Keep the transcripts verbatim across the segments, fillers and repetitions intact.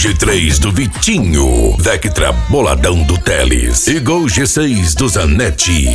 G três do Vitinho, Vectra Boladão do Teles e Gol G seis do Zanetti.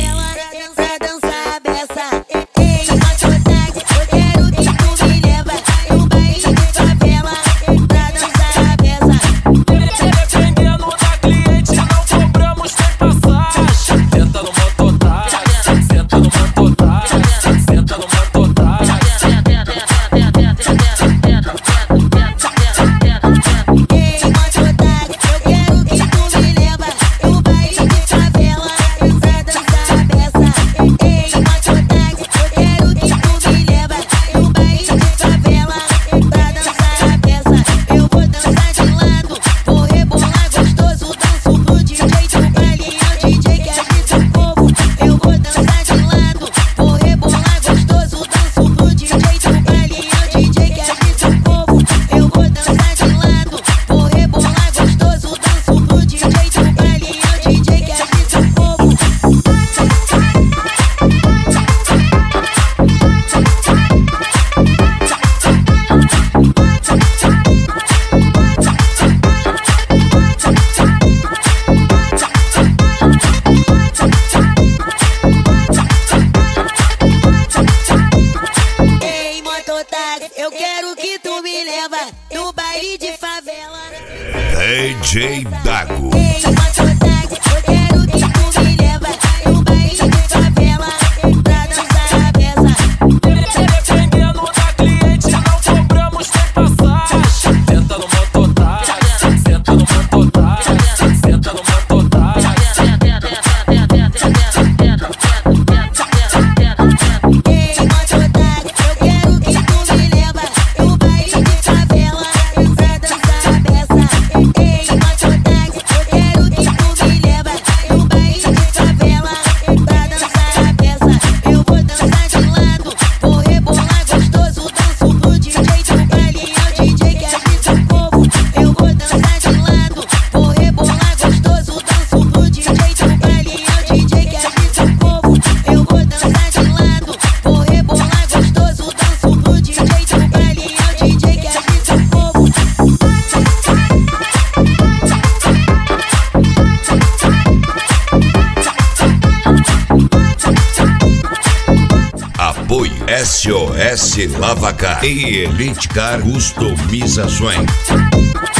Eu quero que tu me leva no baile de favela. D J Dago. Ei, mototáxi, eu quero que tu me leva no baile de favela pra dançar a beça. Dependendo da cliente, não cobramos sem passagem. Senta no mototáxi, senta no mototáxi, senta no mototáxi. Ei, mototáxi, eu quero que tu me leva no baile de favela pra dançar a beça. Ei, mototáxi, eu quero que tu me leva no baile de favela pra dançar a beça. Eu vou dançar de lado, vou rebolar gostoso, danço pro D J do baile, é o D J que agita o povo. Eu vou dançar de lado, vou rebolar gostoso, danço pro D J do baile, é o D J que agita o povo. Eu vou dançar de lado, vou rebolar gostoso, danço pro D J do baile, é o D J que agita o povo. Apoio S O S Lavacar e Elite Car Customizações.